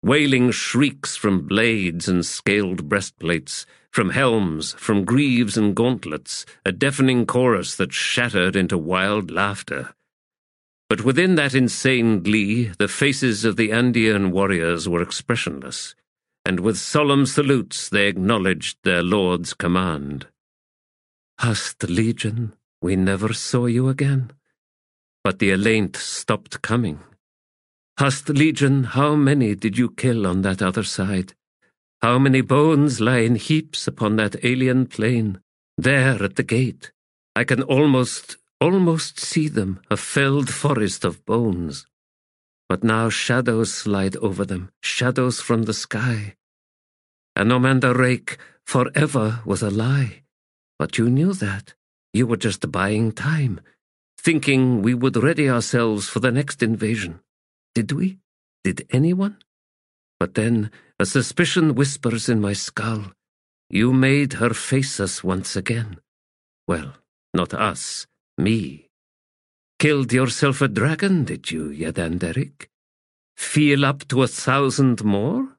wailing shrieks from blades and scaled breastplates, from helms, from greaves and gauntlets, a deafening chorus that shattered into wild laughter. But within that insane glee, the faces of the Andean warriors were expressionless, and with solemn salutes they acknowledged their lord's command. "Hast, Legion, we never saw you again." But the Alaint stopped coming. "Hast, Legion, how many did you kill on that other side? How many bones lie in heaps upon that alien plain, there at the gate? I can almost see them, a felled forest of bones. But now shadows slide over them, shadows from the sky. Anomanda Rake forever was a lie. But you knew that. You were just buying time, thinking we would ready ourselves for the next invasion. Did we? Did anyone? But then a suspicion whispers in my skull. You made her face us once again. Well, not us, me. Killed yourself a dragon, did you, Yadanderic? Feel up to 1,000 more?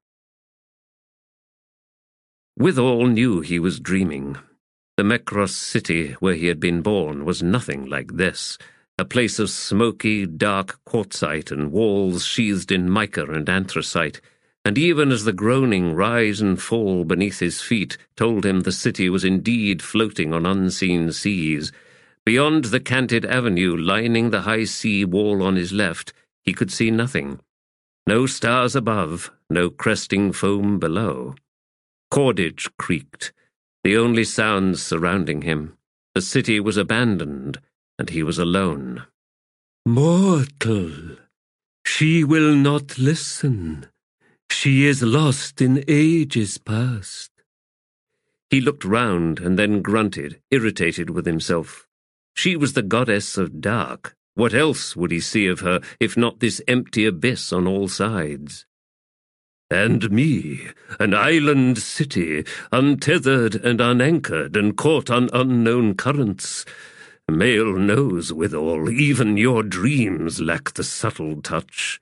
Withal knew he was dreaming. The Mekros city where he had been born was nothing like this, a place of smoky, dark quartzite and walls sheathed in mica and anthracite, and even as the groaning rise and fall beneath his feet told him the city was indeed floating on unseen seas, beyond the canted avenue lining the high sea wall on his left, he could see nothing. No stars above, no cresting foam below. Cordage creaked, the only sounds surrounding him. The city was abandoned, and he was alone. "Mortal, she will not listen. She is lost in ages past." He looked round and then grunted, irritated with himself. She was the goddess of dark. What else would he see of her, if not this empty abyss on all sides? "And me, an island city, untethered and unanchored and caught on unknown currents. Male knows withal, even your dreams lack the subtle touch.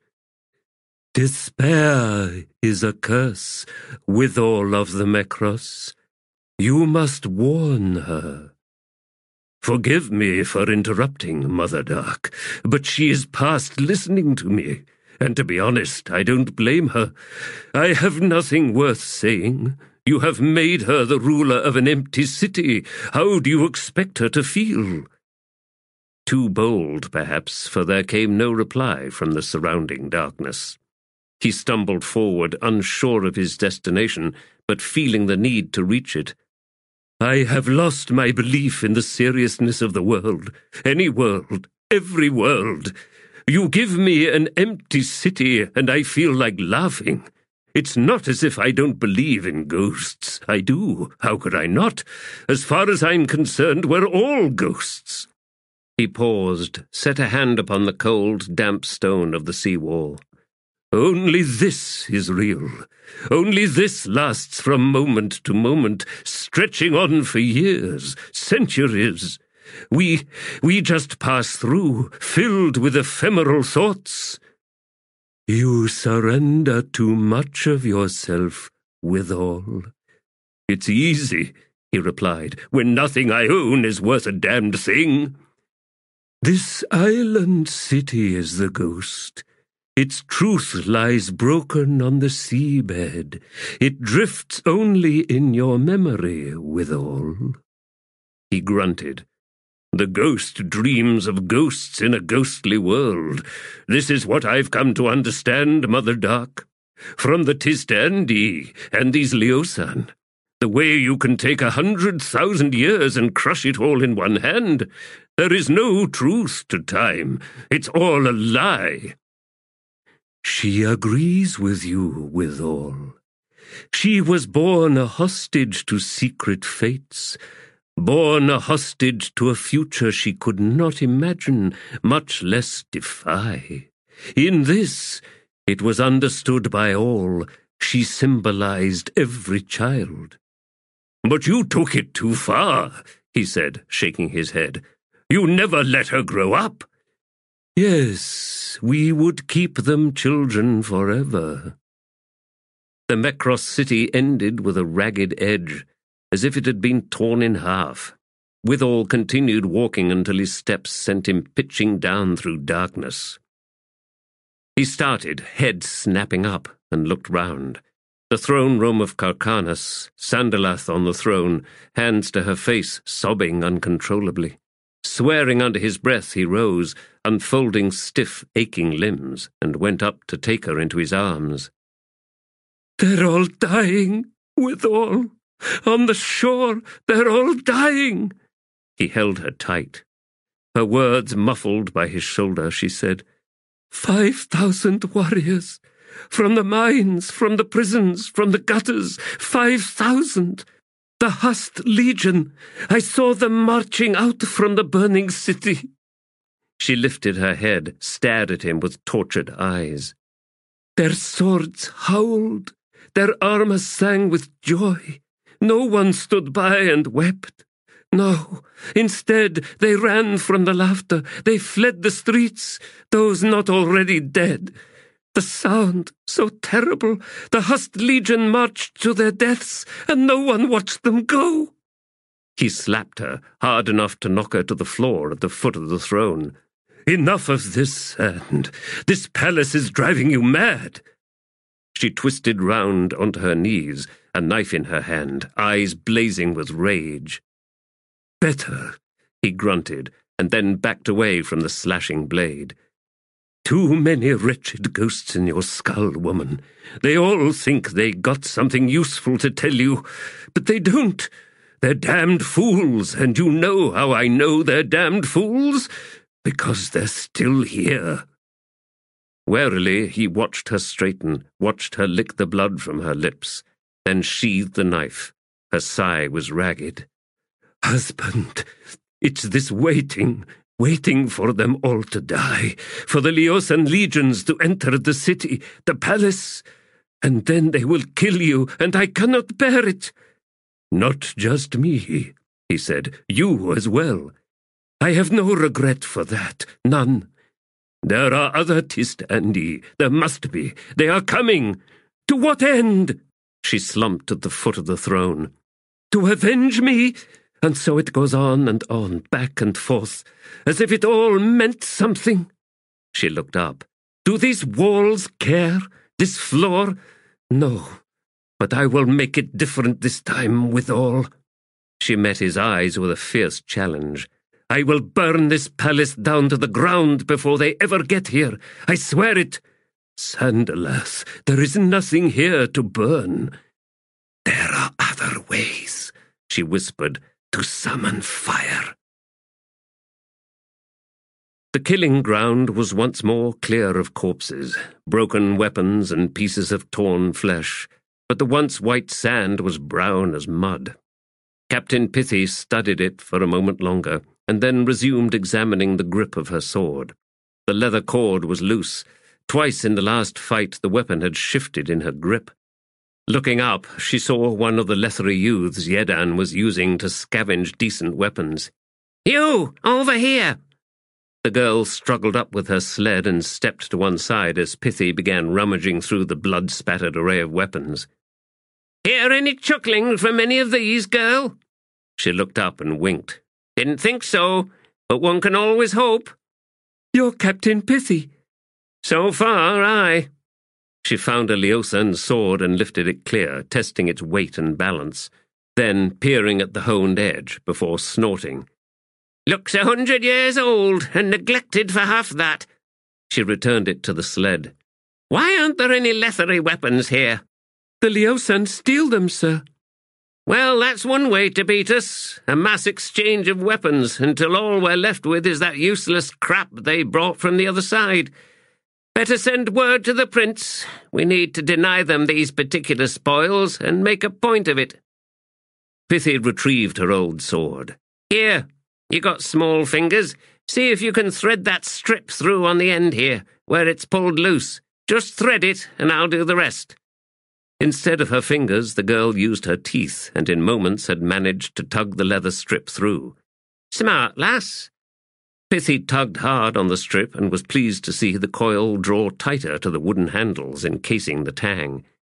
Despair is a curse, withal of the Mekros. You must warn her. Forgive me for interrupting, Mother Dark, but she is past listening to me. And to be honest, I don't blame her. I have nothing worth saying. You have made her the ruler of an empty city. How do you expect her to feel?" Too bold, perhaps, for there came no reply from the surrounding darkness. He stumbled forward, unsure of his destination, but feeling the need to reach it. "I have lost my belief in the seriousness of the world. Any world, every world. You give me an empty city, and I feel like laughing. It's not as if I don't believe in ghosts. I do. How could I not? As far as I'm concerned, we're all ghosts." He paused, set a hand upon the cold, damp stone of the sea-wall. "Only this is real. Only this lasts from moment to moment, stretching on for years, centuries. We just pass through, filled with ephemeral thoughts." "You surrender too much of yourself, withal." "It's easy," he replied, "when nothing I own is worth a damned thing." "This island city is the ghost. Its truth lies broken on the seabed. It drifts only in your memory, withal." He grunted. "The ghost dreams of ghosts in a ghostly world. This is what I've come to understand, Mother Dark. From the Tistandi and these Leosan. The way you can take 100,000 years and crush it all in one hand. There is no truth to time. It's all a lie." "She agrees with you, withal. She was born a hostage to secret fates, born a hostage to a future she could not imagine, much less defy. In this, it was understood by all, she symbolized every child." "But you took it too far," he said, shaking his head. "You never let her grow up." "Yes, we would keep them children forever. The Mekros city ended with a ragged edge, as if it had been torn in half. Withal continued walking until his steps sent him pitching down through darkness. He started, head snapping up, and looked round. The throne room of Carcanus, Sandalath on the throne, hands to her face, sobbing uncontrollably. Swearing under his breath, he rose, unfolding stiff, aching limbs, and went up to take her into his arms. "They're all dying, withal. On the shore, they're all dying." He held her tight. Her words muffled by his shoulder, she said, 5,000 warriors. From the mines, from the prisons, from the gutters, 5,000. The Hust Legion. I saw them marching out from the burning city. She lifted her head, stared at him with tortured eyes. Their swords howled. Their armor sang with joy. No one stood by and wept. No, instead they ran from the laughter. They fled the streets, those not already dead. The sound, so terrible, the Hust Legion marched to their deaths, and no one watched them go. He slapped her, hard enough to knock her to the floor at the foot of the throne. Enough of this, and this palace is driving you mad. She twisted round onto her knees, a knife in her hand, eyes blazing with rage. Better, he grunted, and then backed away from the slashing blade. Too many wretched ghosts in your skull, woman. They all think they got something useful to tell you, but they don't. They're damned fools, and you know how I know they're damned fools? Because they're still here. Warily, he watched her straighten, watched her lick the blood from her lips, then sheathed the knife. Her sigh was ragged. Husband, it's this waiting for them all to die, for the Leosan legions to enter the city, the palace, and then they will kill you, and I cannot bear it. Not just me, he said, you as well. I have no regret for that, none. There are other Tistandi, there must be. They are coming. To what end? She slumped at the foot of the throne. To avenge me? And so it goes on and on, back and forth, as if it all meant something. She looked up. Do these walls care? This floor? No, but I will make it different this time withal. She met his eyes with a fierce challenge. I will burn this palace down to the ground before they ever get here. I swear it. Sandalath, there is nothing here to burn. There are other ways, she whispered, to summon fire. The killing ground was once more clear of corpses, broken weapons and pieces of torn flesh, but the once white sand was brown as mud. Captain Pithy studied it for a moment longer, and then resumed examining the grip of her sword. The leather cord was loose. Twice in the last fight the weapon had shifted in her grip. Looking up, she saw one of the Lethari youths Yedan was using to scavenge decent weapons. You, over here! The girl struggled up with her sled and stepped to one side as Pithy began rummaging through the blood-spattered array of weapons. Hear any chuckling from any of these, girl? She looked up and winked. Didn't think so, but one can always hope. You're Captain Pithy. So far, aye. She found a Leosan sword and lifted it clear, testing its weight and balance, then peering at the honed edge before snorting. Looks 100 years old and neglected for half that. She returned it to the sled. Why aren't there any Lethari weapons here? The Leosan steal them, sir. Well, that's one way to beat us, a mass exchange of weapons until all we're left with is that useless crap they brought from the other side. Better send word to the prince. We need to deny them these particular spoils and make a point of it. Pithy retrieved her old sword. Here, you got small fingers. See if you can thread that strip through on the end here, where it's pulled loose. Just thread it, and I'll do the rest. Instead of her fingers, the girl used her teeth, and in moments had managed to tug the leather strip through. Smart, lass. Pithy tugged hard on the strip and was pleased to see the coil draw tighter to the wooden handles encasing the tang.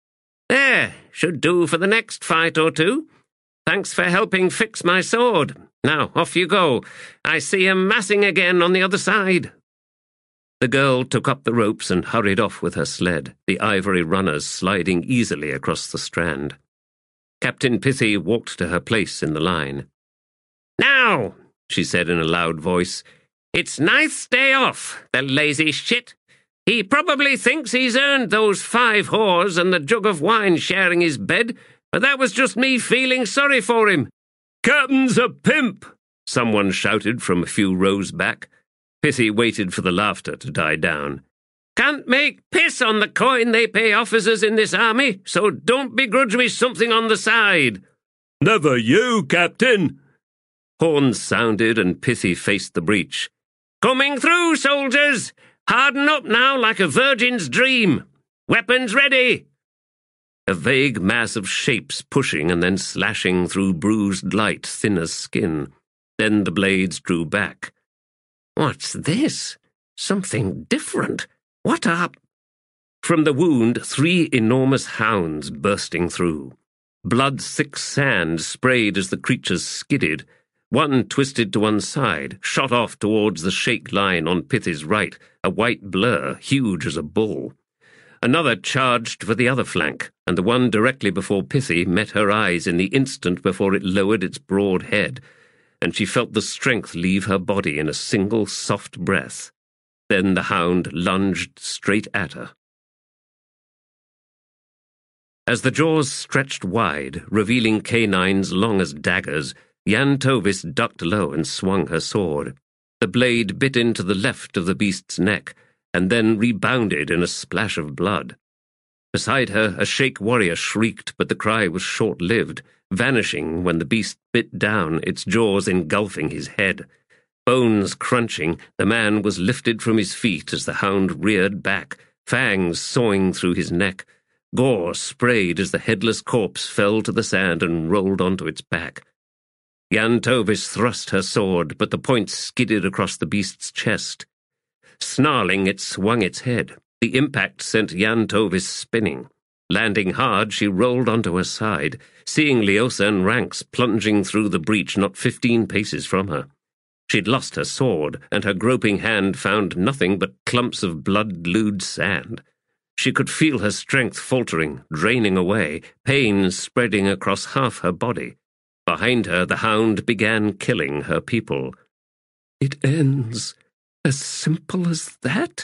There, should do for the next fight or two. Thanks for helping fix my sword. Now, off you go. I see him massing again on the other side." The girl took up the ropes and hurried off with her sled, the ivory runners sliding easily across the strand. Captain Pithy walked to her place in the line. "Now," she said in a loud voice, "it's nice day off, the lazy shit. He probably thinks he's earned those 5 whores and the jug of wine sharing his bed, but that was just me feeling sorry for him." "Captain's a pimp!" someone shouted from a few rows back. Pithy waited for the laughter to die down. "Can't make piss on the coin they pay officers in this army, so don't begrudge me something on the side." "Never you, Captain!" Horns sounded and Pithy faced the breach. "Coming through, soldiers! Harden up now like a virgin's dream! Weapons ready!" A vague mass of shapes pushing and then slashing through bruised light thin as skin. Then the blades drew back. "What's this? Something different. What up?" From the wound, 3 enormous hounds bursting through. Blood-thick sand sprayed as the creatures skidded. One twisted to one side, shot off towards the shake line on Pithy's right, a white blur, huge as a bull. Another charged for the other flank, and the one directly before Pithy met her eyes in the instant before it lowered its broad head, and she felt the strength leave her body in a single soft breath. Then the hound lunged straight at her. As the jaws stretched wide, revealing canines long as daggers, Jan Tovis ducked low and swung her sword. The blade bit into the left of the beast's neck, and then rebounded in a splash of blood. Beside her, a Sheik warrior shrieked, but the cry was short-lived, vanishing when the beast bit down, its jaws engulfing his head. Bones crunching, the man was lifted from his feet as the hound reared back, fangs sawing through his neck. Gore sprayed as the headless corpse fell to the sand and rolled onto its back. Jan Tovis thrust her sword, but the point skidded across the beast's chest. Snarling, it swung its head. The impact sent Jan Tovis spinning. Landing hard, she rolled onto her side, seeing Leosa and Ranks plunging through the breach not 15 paces from her. She'd lost her sword, and her groping hand found nothing but clumps of blood-glued sand. She could feel her strength faltering, draining away, pain spreading across half her body. Behind her, the hound began killing her people. "It ends as simple as that?"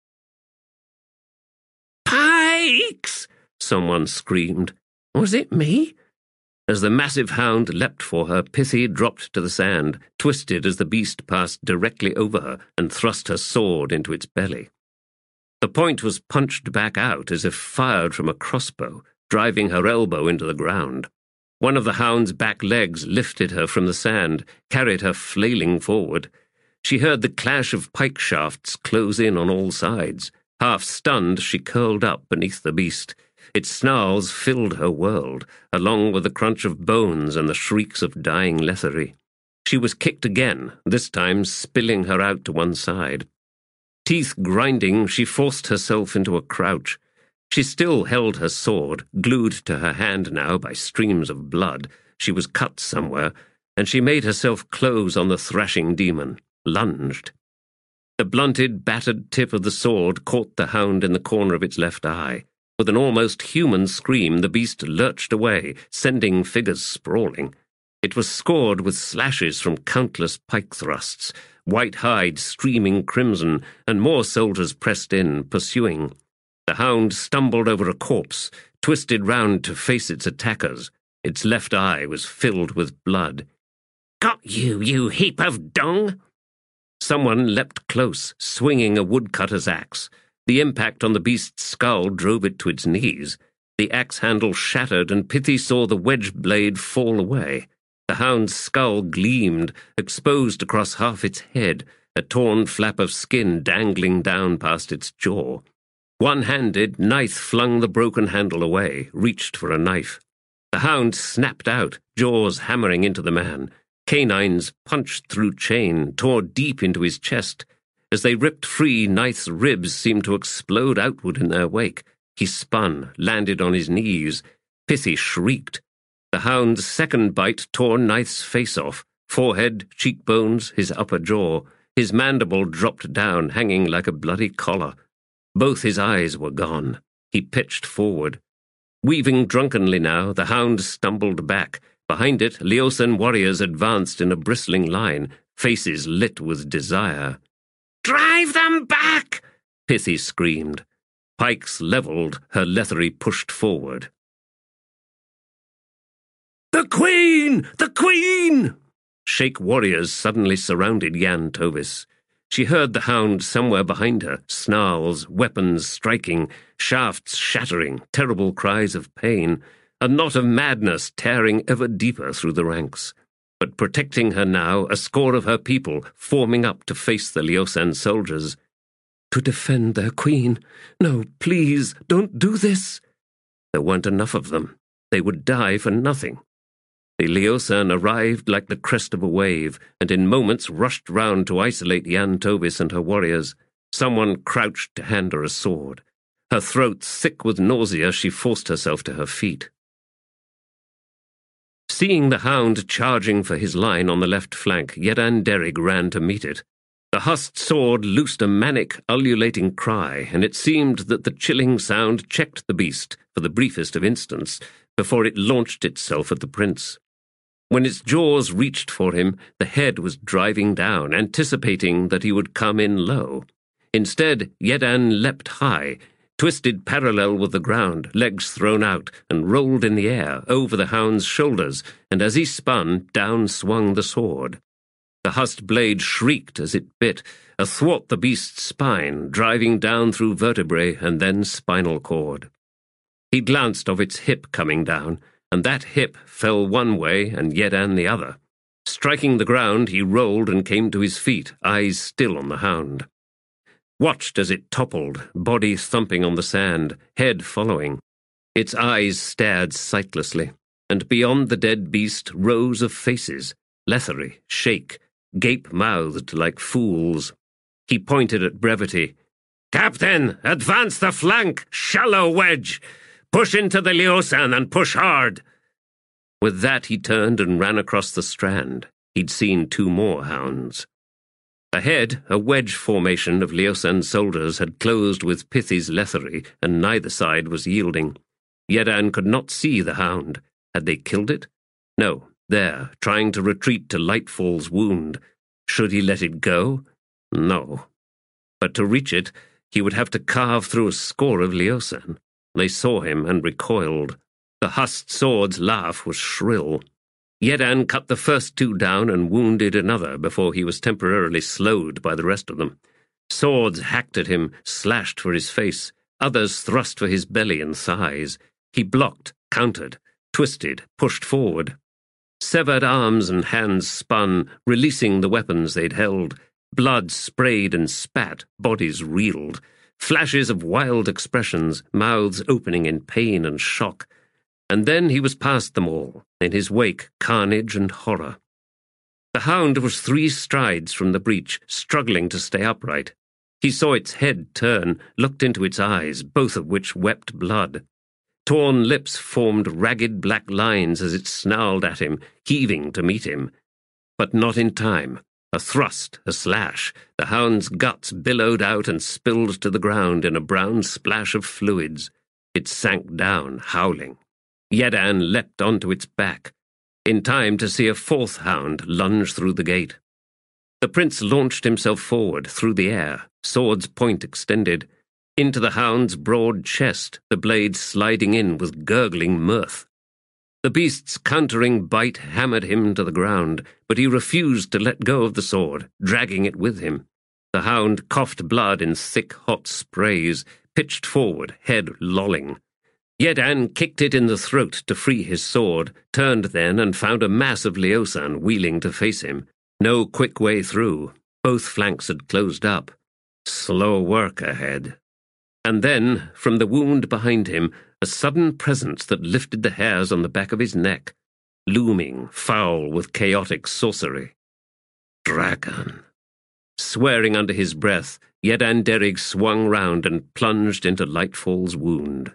"Pikes!" someone screamed. Was it me? As the massive hound leapt for her, Pithy dropped to the sand, twisted as the beast passed directly over her and thrust her sword into its belly. The point was punched back out as if fired from a crossbow, driving her elbow into the ground. One of the hound's back legs lifted her from the sand, carried her flailing forward. She heard the clash of pike shafts close in on all sides. Half stunned, she curled up beneath the beast. Its snarls filled her world, along with the crunch of bones and the shrieks of dying lethargy. She was kicked again, this time spilling her out to one side. Teeth grinding, she forced herself into a crouch. She still held her sword, glued to her hand now by streams of blood. She was cut somewhere, and she made herself close on the thrashing demon, lunged. The blunted, battered tip of the sword caught the hound in the corner of its left eye. With an almost human scream, the beast lurched away, sending figures sprawling. It was scored with slashes from countless pike thrusts, white hide streaming crimson, and more soldiers pressed in, pursuing. The hound stumbled over a corpse, twisted round to face its attackers. Its left eye was filled with blood. "Got you, you heap of dung!" Someone leapt close, swinging a woodcutter's axe. The impact on the beast's skull drove it to its knees. The axe handle shattered, and Pithy saw the wedge blade fall away. The hound's skull gleamed, exposed across half its head, a torn flap of skin dangling down past its jaw. One-handed, Knife flung the broken handle away, reached for a knife. The hound snapped out, jaws hammering into the man. Canines punched through chain, tore deep into his chest. As they ripped free, Knife's ribs seemed to explode outward in their wake. He spun, landed on his knees. Pithy shrieked. The hound's second bite tore Night's face off, forehead, cheekbones, his upper jaw. His mandible dropped down, hanging like a bloody collar. Both his eyes were gone. He pitched forward. Weaving drunkenly now, the hound stumbled back. Behind it, Leosan warriors advanced in a bristling line, faces lit with desire. "Drive them back!" Pithy screamed. Pikes levelled, her Lethery pushed forward. "The Queen! The Queen!" Sheik warriors suddenly surrounded Yan Tovis. She heard the hound somewhere behind her, snarls, weapons striking, shafts shattering, terrible cries of pain, a knot of madness tearing ever deeper through the ranks. But protecting her now, a score of her people forming up to face the Leosan soldiers. To defend their queen. No, please, don't do this. There weren't enough of them. They would die for nothing. The Leosan arrived like the crest of a wave, and in moments rushed round to isolate Yan Tovis and her warriors. Someone crouched to hand her a sword. Her throat thick with nausea, she forced herself to her feet. Seeing the hound charging for his line on the left flank, Yedan Derig ran to meet it. The husked sword loosed a manic, ululating cry, and it seemed that the chilling sound checked the beast for the briefest of instants before it launched itself at the prince. When its jaws reached for him, the head was driving down, anticipating that he would come in low. Instead, Yedan leapt high, twisted parallel with the ground, legs thrown out, and rolled in the air, over the hound's shoulders, and as he spun, down swung the sword. The husked blade shrieked as it bit, athwart the beast's spine, driving down through vertebrae and then spinal cord. He glanced of its hip coming down, and that hip fell one way and Yedan the other. Striking the ground, he rolled and came to his feet, eyes still on the hound. Watched as it toppled, body thumping on the sand, head following. Its eyes stared sightlessly, and beyond the dead beast rows of faces, Lethery, Sheik, gape-mouthed like fools. He pointed at Brevity. "Captain, advance the flank! Shallow wedge! Push into the Leosan and push hard!" With that he turned and ran across the strand. He'd seen 2 more hounds. Ahead, a wedge formation of Leosan soldiers had closed with Pithy's Lethery, and neither side was yielding. Yedan could not see the hound. Had they killed it? No, there, trying to retreat to Lightfall's wound. Should he let it go? No. But to reach it, he would have to carve through a score of Leosan. They saw him and recoiled. The husked sword's laugh was shrill. Yedan cut the first 2 down and wounded another before he was temporarily slowed by the rest of them. Swords hacked at him, slashed for his face. Others thrust for his belly and thighs. He blocked, countered, twisted, pushed forward. Severed arms and hands spun, releasing the weapons they'd held. Blood sprayed and spat, bodies reeled. Flashes of wild expressions, mouths opening in pain and shock. And then he was past them all, in his wake carnage and horror. The hound was 3 strides from the breach, struggling to stay upright. He saw its head turn, looked into its eyes, both of which wept blood. Torn lips formed ragged black lines as it snarled at him, heaving to meet him. But not in time. A thrust, a slash. The hound's guts billowed out and spilled to the ground in a brown splash of fluids. It sank down, howling. Yedan leapt onto its back, in time to see a 4th hound lunge through the gate. The prince launched himself forward, through the air, sword's point extended, into the hound's broad chest, the blade sliding in with gurgling mirth. The beast's countering bite hammered him to the ground, but he refused to let go of the sword, dragging it with him. The hound coughed blood in thick, hot sprays, pitched forward, head lolling. Yedan kicked it in the throat to free his sword, turned then and found a mass of Leosan wheeling to face him. No quick way through. Both flanks had closed up. Slow work ahead. And then, from the wound behind him, a sudden presence that lifted the hairs on the back of his neck, looming, foul with chaotic sorcery. Dragon. Swearing under his breath, Yedan Derrig swung round and plunged into Lightfall's wound.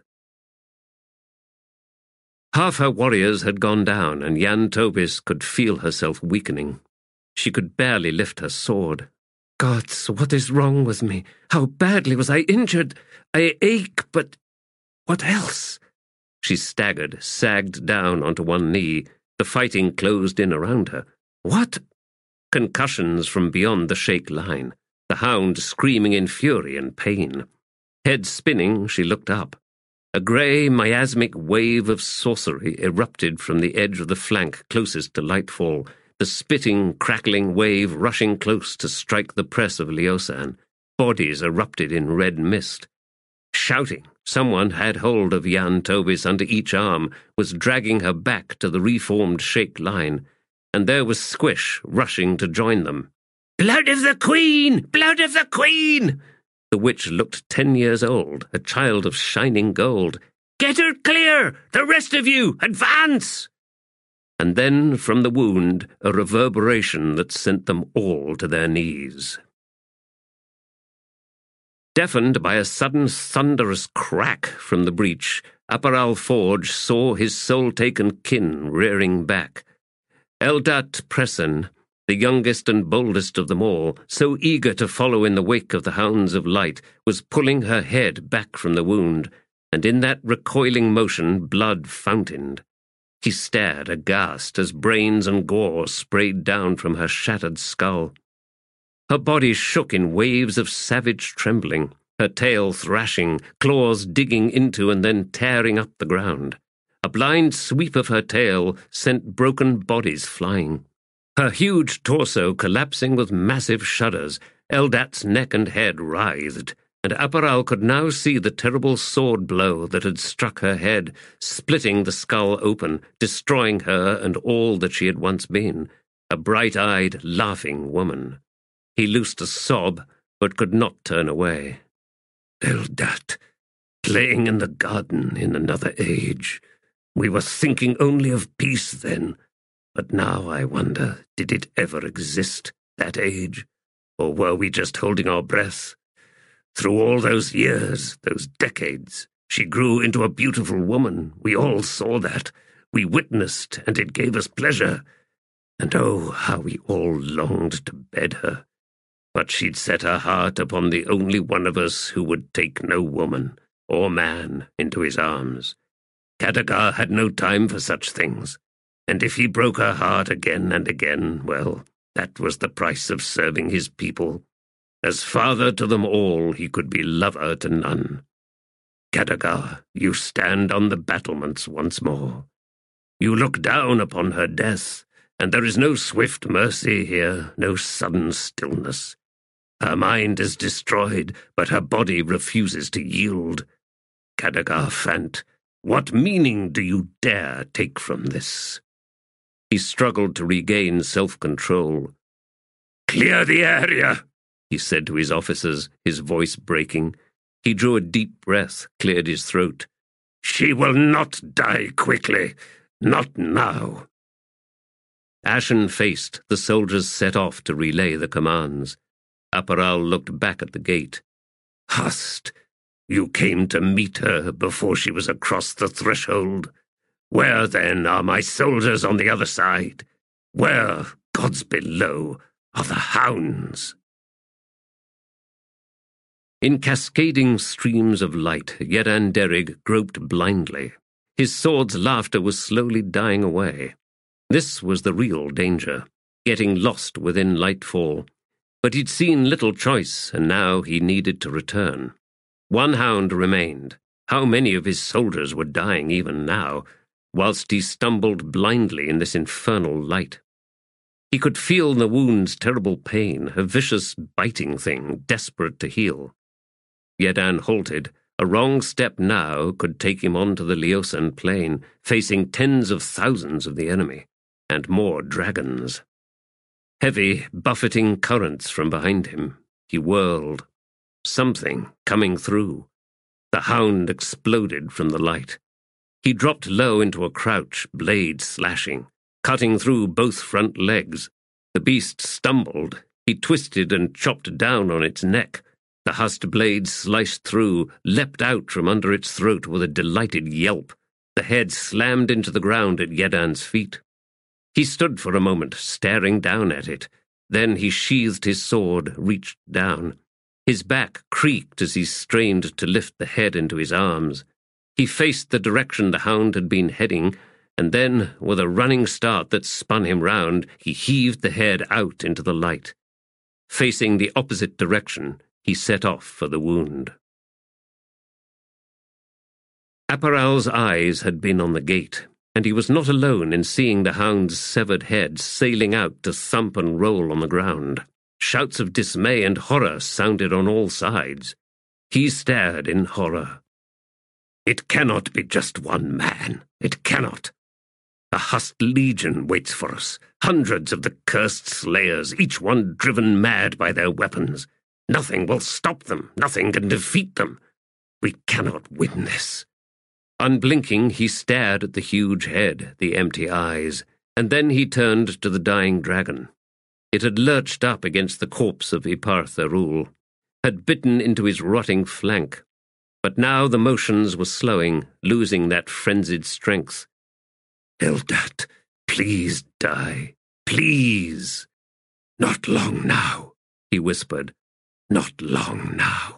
Half her warriors had gone down, and Jan Tobis could feel herself weakening. She could barely lift her sword. "Gods, what is wrong with me? How badly was I injured? I ache, but what else?" She staggered, sagged down onto one knee. The fighting closed in around her. What? Concussions from beyond the shake line, the hound screaming in fury and pain. Head spinning, she looked up. A grey, miasmic wave of sorcery erupted from the edge of the flank closest to Lightfall, the spitting, crackling wave rushing close to strike the press of Leosan. Bodies erupted in red mist. Shouting, someone had hold of Jan Tobis under each arm, was dragging her back to the reformed shake line, and there was Squish rushing to join them. "Blood of the Queen! Blood of the Queen!" The witch looked 10 years old, a child of shining gold. "Get her clear! The rest of you, advance!" And then, from the wound, a reverberation that sent them all to their knees. Deafened by a sudden thunderous crack from the breach, Aparal Forge saw his soul-taken kin rearing back. Eldat Pressen, the youngest and boldest of them all, so eager to follow in the wake of the Hounds of Light, was pulling her head back from the wound, and in that recoiling motion blood fountained. He stared aghast as brains and gore sprayed down from her shattered skull. Her body shook in waves of savage trembling, her tail thrashing, claws digging into and then tearing up the ground. A blind sweep of her tail sent broken bodies flying. Her huge torso collapsing with massive shudders, Eldat's neck and head writhed, and Aparal could now see the terrible sword blow that had struck her head, splitting the skull open, destroying her and all that she had once been, a bright-eyed, laughing woman. He loosed a sob, but could not turn away. "Eldat, playing in the garden in another age. We were thinking only of peace then. But now I wonder, did it ever exist, that age? Or were we just holding our breath? Through all those years, those decades, she grew into a beautiful woman. We all saw that. We witnessed, and it gave us pleasure. And oh, how we all longed to bed her. But she'd set her heart upon the only one of us who would take no woman or man into his arms. Khadgar had no time for such things, and if he broke her heart again and again, well, that was the price of serving his people. As father to them all, he could be lover to none. Khadgar, you stand on the battlements once more. You look down upon her death, and there is no swift mercy here, no sudden stillness. Her mind is destroyed, but her body refuses to yield. Khadgar Fant, what meaning do you dare take from this? He struggled to regain self-control. "Clear the area," he said to his officers, his voice breaking. He drew a deep breath, cleared his throat. "She will not die quickly. Not now." Ashen-faced, the soldiers set off to relay the commands. Aparal looked back at the gate. "Hast, you came to meet her before she was across the threshold. Where, then, are my soldiers on the other side? Where, gods below, are the hounds?" In cascading streams of light, Yedan Derrig groped blindly. His sword's laughter was slowly dying away. This was the real danger, getting lost within Lightfall. But he'd seen little choice, and now he needed to return. One hound remained. How many of his soldiers were dying even now, whilst he stumbled blindly in this infernal light? He could feel the wound's terrible pain, a vicious, biting thing, desperate to heal. Yedan halted. A wrong step now could take him onto the Leosan plain, facing tens of thousands of the enemy, and more dragons. Heavy, buffeting currents from behind him. He whirled. Something coming through. The hound exploded from the light. He dropped low into a crouch, blade slashing, cutting through both front legs. The beast stumbled. He twisted and chopped down on its neck. The husked blade sliced through, leapt out from under its throat with a delighted yelp. The head slammed into the ground at Yedan's feet. He stood for a moment, staring down at it. Then he sheathed his sword, reached down. His back creaked as he strained to lift the head into his arms. He faced the direction the hound had been heading, and then, with a running start that spun him round, he heaved the head out into the light. Facing the opposite direction, he set off for the wound. Aparal's eyes had been on the gate, and he was not alone in seeing the hound's severed head sailing out to thump and roll on the ground. Shouts of dismay and horror sounded on all sides. He stared in horror. It cannot be just one man. It cannot. A husked legion waits for us, hundreds of the cursed slayers, each one driven mad by their weapons. Nothing will stop them. Nothing can defeat them. We cannot win this. Unblinking, he stared at the huge head, the empty eyes, and then he turned to the dying dragon. It had lurched up against the corpse of Iparth Erul, had bitten into his rotting flank. But now the motions were slowing, losing that frenzied strength. Eldat, please die. Please. Not long now, he whispered. Not long now.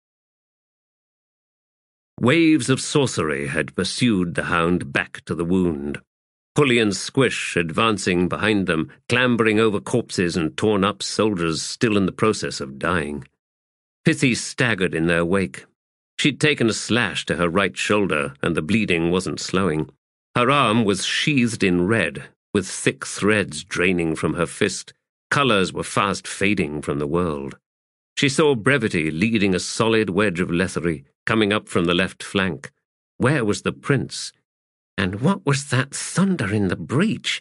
Waves of sorcery had pursued the hound back to the wound. Pulley and Squish advancing behind them, clambering over corpses and torn-up soldiers still in the process of dying. Pithy staggered in their wake. She'd taken a slash to her right shoulder, and the bleeding wasn't slowing. Her arm was sheathed in red, with thick threads draining from her fist. Colours were fast fading from the world. She saw Brevity leading a solid wedge of Lethery, coming up from the left flank. Where was the prince? And what was that thunder in the breach?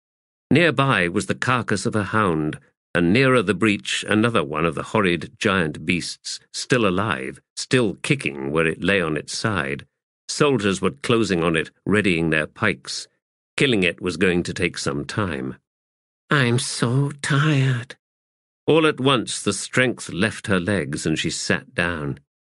Nearby was the carcass of a hound, and nearer the breach another one of the horrid giant beasts, still alive, still kicking where it lay on its side. Soldiers were closing on it, readying their pikes. Killing it was going to take some time. I'm so tired. All at once the strength left her legs and she sat down.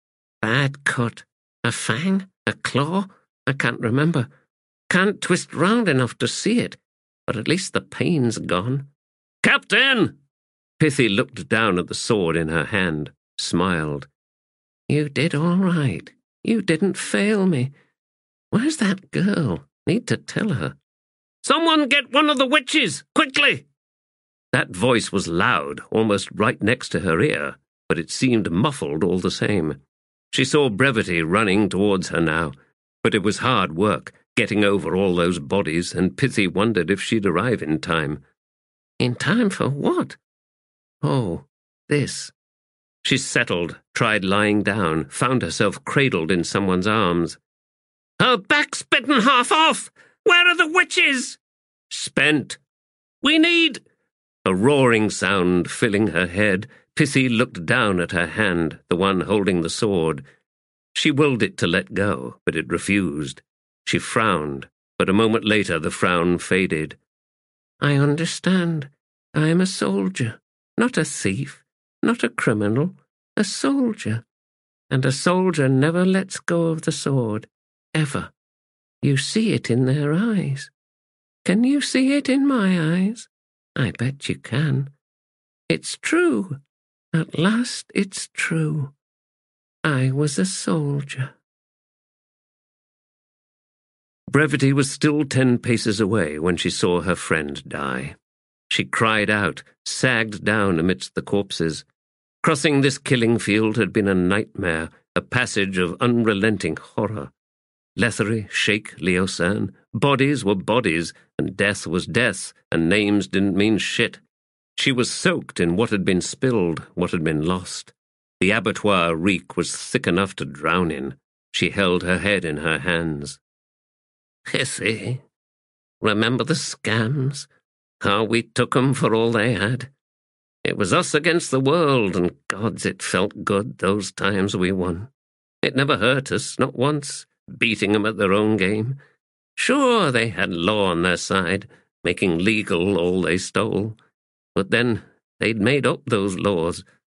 Bad cut. A fang? A claw? I can't remember. Can't twist round enough to see it, but at least the pain's gone. Captain! Pithy looked down at the sword in her hand, smiled. You did all right. You didn't fail me. Where's that girl? Need to tell her. Someone get one of the witches, quickly! That voice was loud, almost right next to her ear, but it seemed muffled all the same. She saw Brevity running towards her now, but it was hard work, getting over all those bodies, and Pithy wondered if she'd arrive in time. In time for what? Oh, this. She settled, tried lying down, found herself cradled in someone's arms. Her back's bitten half off! Where are the witches? Spent. We need... A roaring sound filling her head. Pithy looked down at her hand, the one holding the sword. She willed it to let go, but it refused. She frowned, but a moment later the frown faded. I understand. I am a soldier, not a thief, not a criminal, a soldier. And a soldier never lets go of the sword, ever. You see it in their eyes. Can you see it in my eyes? I bet you can. It's true. At last it's true. I was a soldier. Brevity was still 10 paces away when she saw her friend die. She cried out, sagged down amidst the corpses. Crossing this killing field had been a nightmare, a passage of unrelenting horror. Lethery, Sheikh, Leosan, bodies were bodies, and death was death, and names didn't mean shit. She was soaked in what had been spilled, what had been lost. The abattoir reek was thick enough to drown in. She held her head in her hands. Pithy, remember the scams? How we took 'em for all they had? It was us against the world, and gods, it felt good those times we won. It never hurt us, not once, beating 'em at their own game. Sure, they had law on their side, making legal all they stole. But then they'd made up those laws,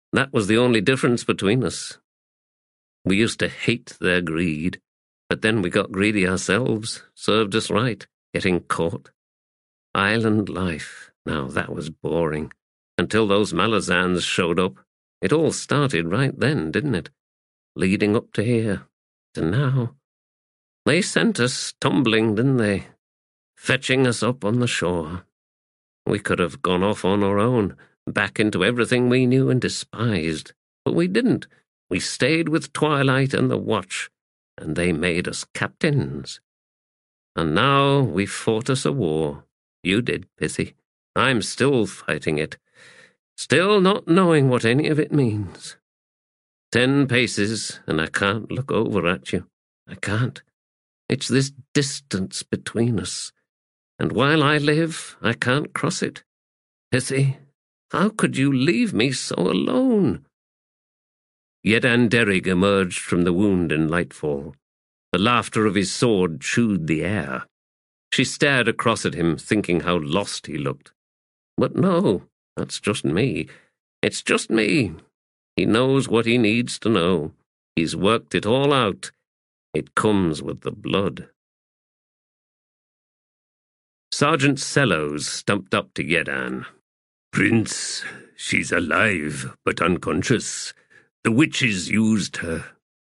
That was the only difference between us. We used to hate their greed, but then we got greedy ourselves, served us right, getting caught. Island life, now that was boring. Until those Malazans showed up. It all started right then, didn't it? Leading up to here, to now. They sent us tumbling, didn't they? Fetching us up on the shore. We could have gone off on our own, back into everything we knew and despised. But we didn't. We stayed with Twilight and the Watch, and they made us captains. And now we fought us a war. You did, Pithie. I'm still fighting it. Still not knowing what any of it means. 10 paces, and I can't look over at you. I can't. It's this distance between us. And while I live, I can't cross it. Pithie, how could you leave me so alone? Yedan Derrig emerged from the wound in Lightfall. The laughter of his sword chewed the air. She stared across at him, thinking how lost he looked. But no, that's just me. It's just me. He knows what he needs to know. He's worked it all out. It comes with the blood. Sergeant Sellows stumped up to Yedan. Prince, she's alive, but unconscious. The witches used her.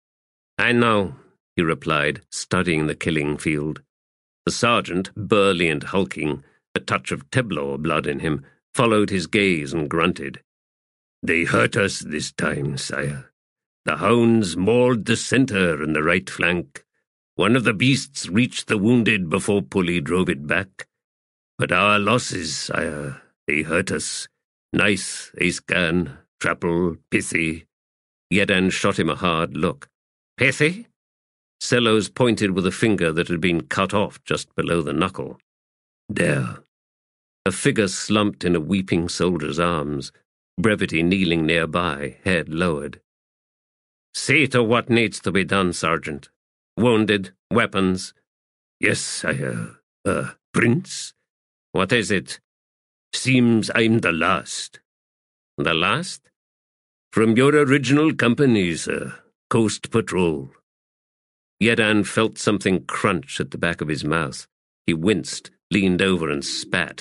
I know, he replied, studying the killing field. The sergeant, burly and hulking, a touch of Teblor blood in him, followed his gaze and grunted. They hurt us this time, sire. The hounds mauled the centre and the right flank. One of the beasts reached the wounded before Pulley drove it back. But our losses, sire, they hurt us. Nice, Aescan, Trapple, Pithie. Yedan shot him a hard look. Pithie? Sellows pointed with a finger that had been cut off just below the knuckle. There. A figure slumped in a weeping soldier's arms, Brevity kneeling nearby, head lowered. See to what needs to be done, Sergeant. Wounded, weapons. Yes, sire. Prince? What is it? Seems I'm the last. The last? From your original company, sir. Coast Patrol. Yedan felt something crunch at the back of his mouth. He winced, leaned over and spat.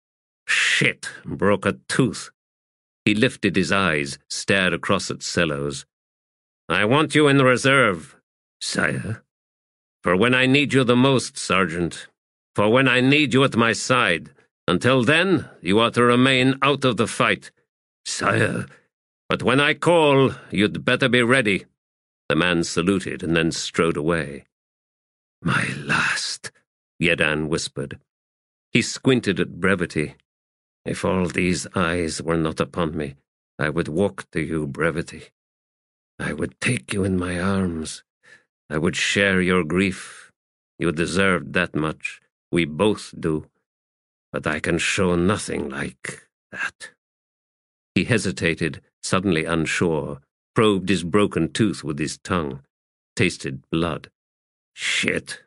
Shit, broke a tooth. He lifted his eyes, stared across at Sellows. I want you in the reserve. Sire? For when I need you the most, Sergeant. For when I need you at my side. Until then, you are to remain out of the fight. Sire. But when I call, you'd better be ready. The man saluted and then strode away. My last, Yedan whispered. He squinted at Brevity. If all these eyes were not upon me, I would walk to you, Brevity. I would take you in my arms. I would share your grief. You deserved that much. We both do. But I can show nothing like that. He hesitated, suddenly unsure, probed his broken tooth with his tongue, tasted blood. Shit.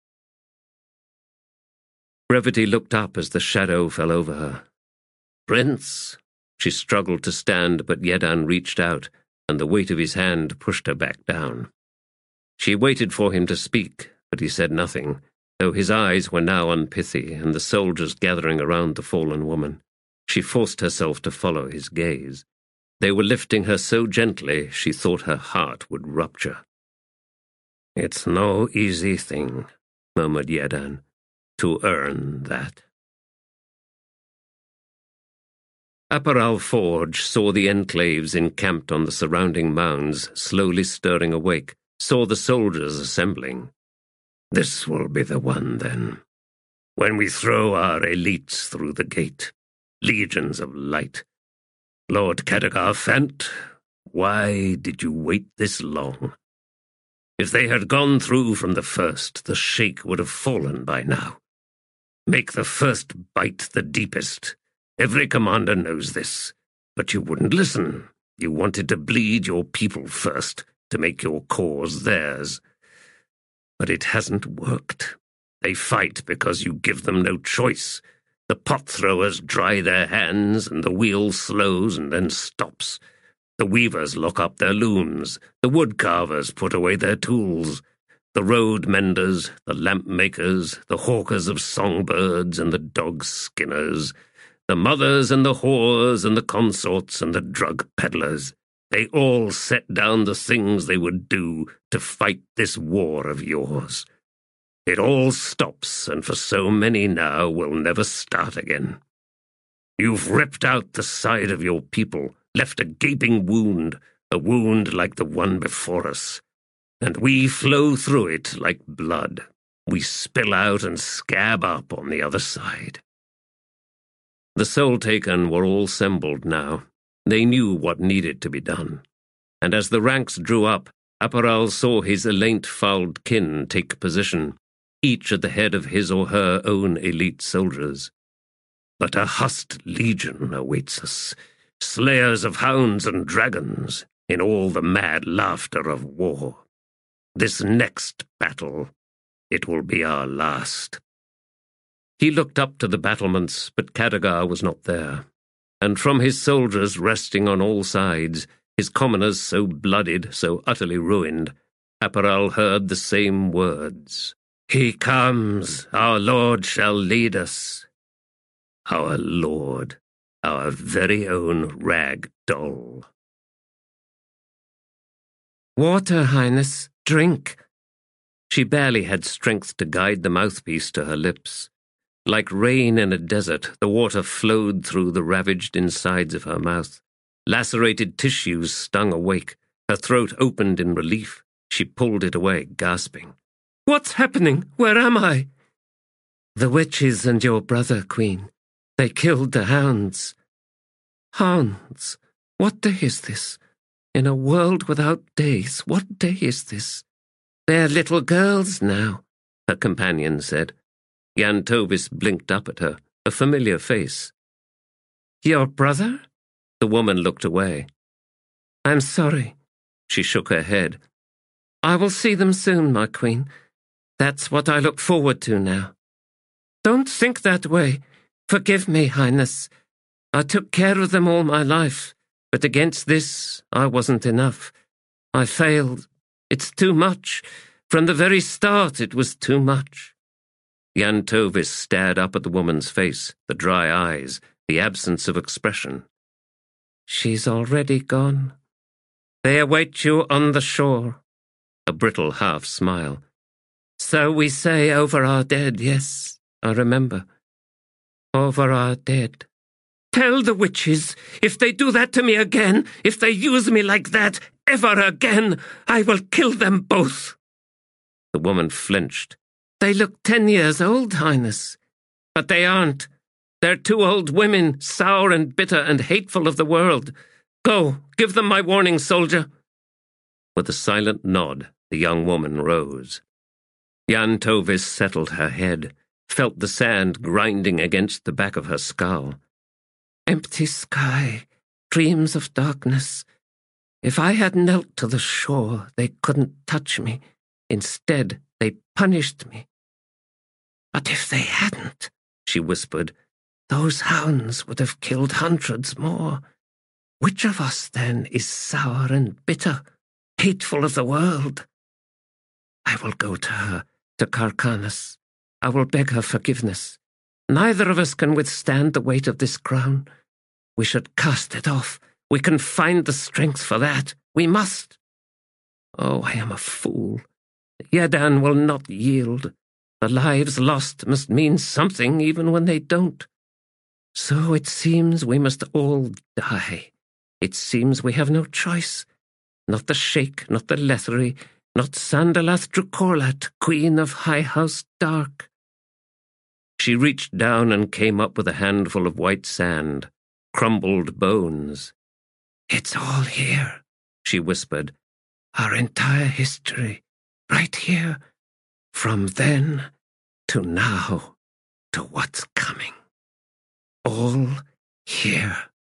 Brevity looked up as the shadow fell over her. Prince! She struggled to stand, but Yedan reached out, and the weight of his hand pushed her back down. She waited for him to speak, but he said nothing, though his eyes were now on Pithie and the soldiers gathering around the fallen woman. She forced herself to follow his gaze. They were lifting her so gently she thought her heart would rupture. It's no easy thing, murmured Yedan, to earn that. Apparal Forge saw the enclaves encamped on the surrounding mounds slowly stirring awake, saw the soldiers assembling. This will be the one, then. When we throw our elites through the gate, legions of light. Lord Khadgar Fant, why did you wait this long? If they had gone through from the first, the Sheikh would have fallen by now. Make the first bite the deepest. Every commander knows this, but you wouldn't listen. You wanted to bleed your people first, to make your cause theirs. But it hasn't worked. They fight because you give them no choice. The pot throwers dry their hands, and the wheel slows and then stops. The weavers lock up their looms, the wood-carvers put away their tools, the road-menders, the lamp-makers, the hawkers of songbirds and the dog-skinners, the mothers and the whores and the consorts and the drug-peddlers, they all set down the things they would do to fight this war of yours. It all stops, and for so many now will never start again. You've ripped out the side of your people, left a gaping wound, a wound like the one before us. And we flow through it like blood. We spill out and scab up on the other side. The Soul-Taken were all assembled now. They knew what needed to be done. And as the ranks drew up, Aparal saw his Elaint-fouled kin take position, each at the head of his or her own elite soldiers. But a hushed legion awaits us, slayers of hounds and dragons, in all the mad laughter of war. This next battle, it will be our last. He looked up to the battlements, but Khadgar was not there. And from his soldiers resting on all sides, his commoners so bloodied, so utterly ruined, Aparal heard the same words. He comes, our Lord shall lead us. Our Lord, our very own Rag Doll. Water, Highness, drink. She barely had strength to guide the mouthpiece to her lips. Like rain in a desert, the water flowed through the ravaged insides of her mouth. Lacerated tissues stung awake. Her throat opened in relief. She pulled it away, gasping. What's happening? Where am I? The witches and your brother, Queen. They killed the hounds. Hounds? What day is this? In a world without days, what day is this? They're little girls now, her companion said. Jan Tovis blinked up at her, a familiar face. Your brother? The woman looked away. I'm sorry. She shook her head. I will see them soon, my queen. That's what I look forward to now. Don't think that way. Forgive me, Highness. I took care of them all my life, but against this I wasn't enough. I failed. It's too much. From the very start it was too much. Jan Tovis stared up at the woman's face, the dry eyes, the absence of expression. She's already gone. They await you on the shore. A brittle half-smile. So we say over our dead, yes, I remember. Over our dead. Tell the witches, if they do that to me again, if they use me like that ever again, I will kill them both. The woman flinched. They look 10 years old, Highness. But they aren't. They're 2 old women, sour and bitter and hateful of the world. Go, give them my warning, soldier. With a silent nod, the young woman rose. Jan Tovis settled her head, felt the sand grinding against the back of her skull. Empty sky, dreams of darkness. If I had knelt to the shore, they couldn't touch me. Instead, they punished me. But if they hadn't, she whispered, those hounds would have killed hundreds more. Which of us, then, is sour and bitter, hateful of the world? I will go to her, to Karkanos. I will beg her forgiveness. Neither of us can withstand the weight of this crown. We should cast it off. We can find the strength for that. We must. Oh, I am a fool. Yadan will not yield. The lives lost must mean something even when they don't. So it seems we must all die. It seems we have no choice. Not the Sheikh, not the Lethri, not Sandalath Drukorlat, Queen of High House Dark. She reached down and came up with a handful of white sand, crumbled bones. It's all here, she whispered. Our entire history, right here. From then to now to what's coming. All here.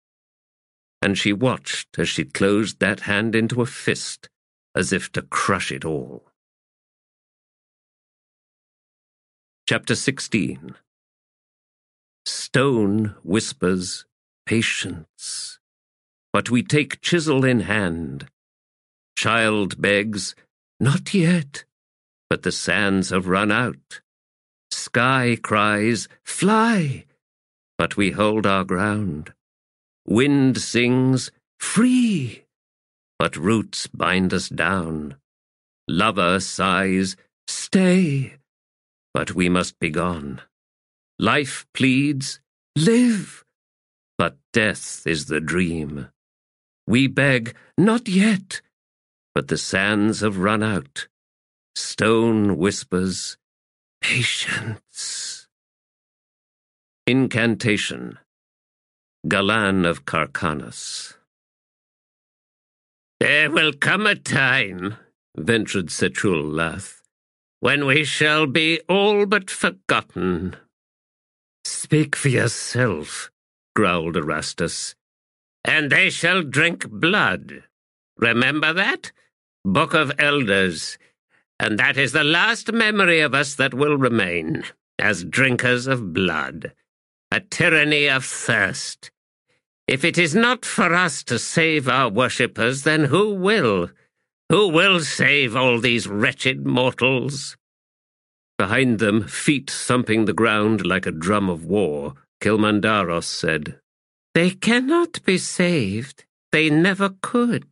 And she watched as she closed that hand into a fist, as if to crush it all. Chapter 16. Stone whispers, patience. but we take chisel in hand. Child begs, "Not yet," but the sands have run out. Sky cries, "Fly," but we hold our ground. Wind sings, "Free," but roots bind us down. Lover sighs, "Stay," but we must be gone. Life pleads, "Live," but death is the dream. We beg, "Not yet," but the sands have run out. Stone whispers, "Patience." Incantation. Galan of Carcanus. "There will come a time," ventured Sechul Lath, "when we shall be all but forgotten." "Speak for yourself," growled Erastus. "And they shall drink blood. Remember that? Book of Elders. And that is the last memory of us that will remain, as drinkers of blood. A tyranny of thirst. If it is not for us to save our worshippers, then who will? Who will save all these wretched mortals?" Behind them, feet thumping the ground like a drum of war, Kilmandaros said, "They cannot be saved. They never could."